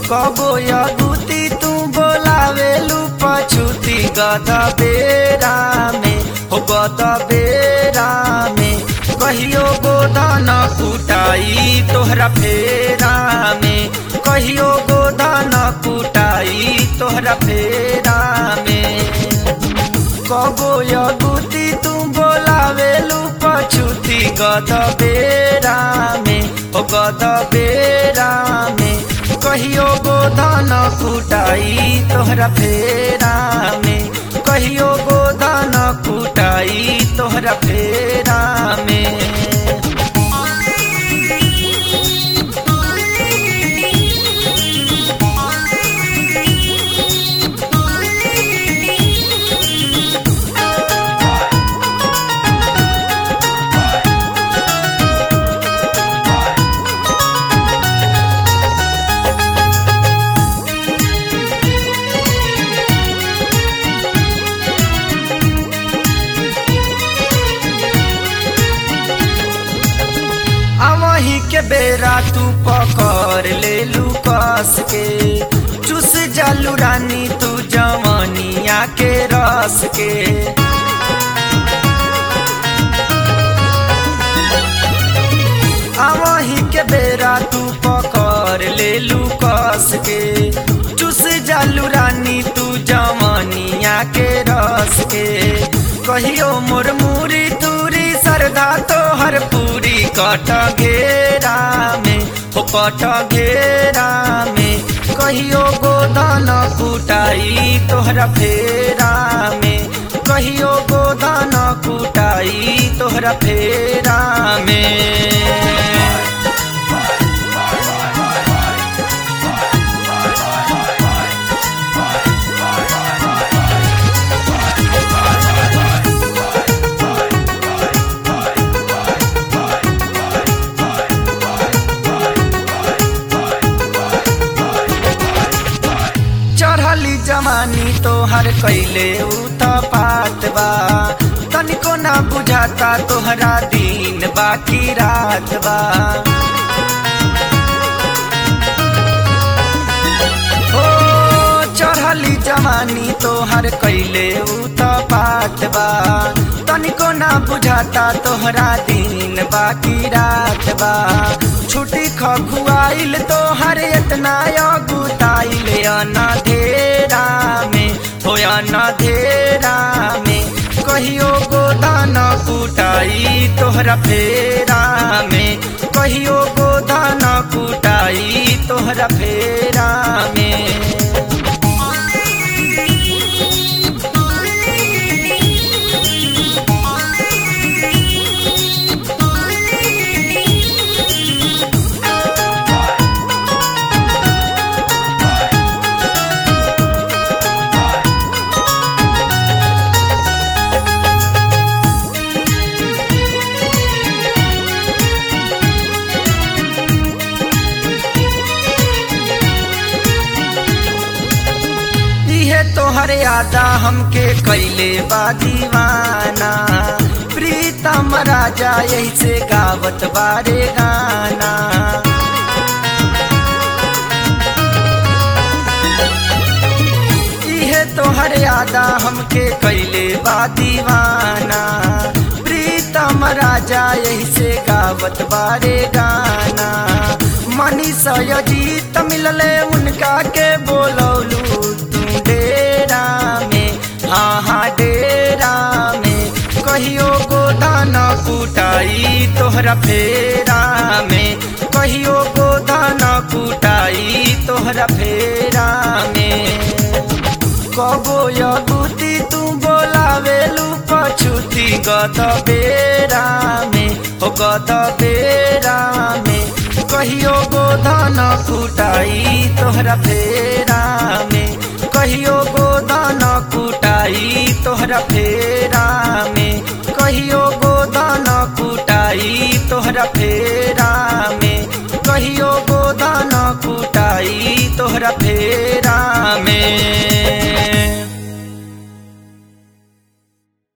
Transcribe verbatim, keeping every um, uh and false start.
कबो यगुती तू बोलावेलू पछुती गद बेरा में हो गद बेरा में कहियो गोदान कुटाई तोहरा फेरा में कहियो गोदान कुटाई तोहरा फेरा में कबो यगुती तू बोलावेलू पछुती गद बेरा में हो गद बेरा में कहियो गोदान कुटाई तोहरा फेरा में कहियो गोदान कुटाई तोहरा फेरा में के बेरा तू पकड़ ले लू कस के चुस जालू रानी तू जवानिया के रस के आवही के बेरा तू पकड़ ले लू कस के चुस जालू रानी तू जवानिया के रस के कहियो मोर मुरी तूरी सरदा तो हर पूरी कट घेरा में हो कट घेरा में कहियो गोदान कुटाई तोहरा फेरा में कहियो गोदान कुटाई तोहरा फेरा में जमानी तोहर कैले उत पात बा तनिको ना बुझाता तोहरा दिन बाकी रात बा ओ चढ़ली जमानी तोहर कैले उत पात बा तनिको ना बुझाता तोहरा दिन बाकी रात बा छुट्टी खखुआइल तोहर इतना अगुताइल अनधेरा में हो अनधेरा में कहियो गोदान कुटाई तोहरा फेरा में कहियो गोदान कुटाई तोहरा फेरा में तोहर यादा हमके कैले बा दीवाना प्रीतम राजा यही से गावत बारे गाना इहे तोहर यादा हमके कैले बा दीवाना प्रीतम राजा यही से गावत बारे गाना मनीषा जीत मिलले उनका के बोलौलू डेरा में हाँ हाँ डेरा में कहियो गोदान कुटाई तोहरा फेरा में कहियो गोदान कुटाई तोहरा फेरा में कबो यगुती तू बोलावेलू पछुती गद बेरा में हो गद बेरा में कहियो गोदान कुटाई तोहरा फेरा में कहियो गोदान कुटाई तोहरा फेरा में कहियो गोदान कुटाई तोहरा फेरा में कहियो गोदान कुटाई तोहरा फेरा में।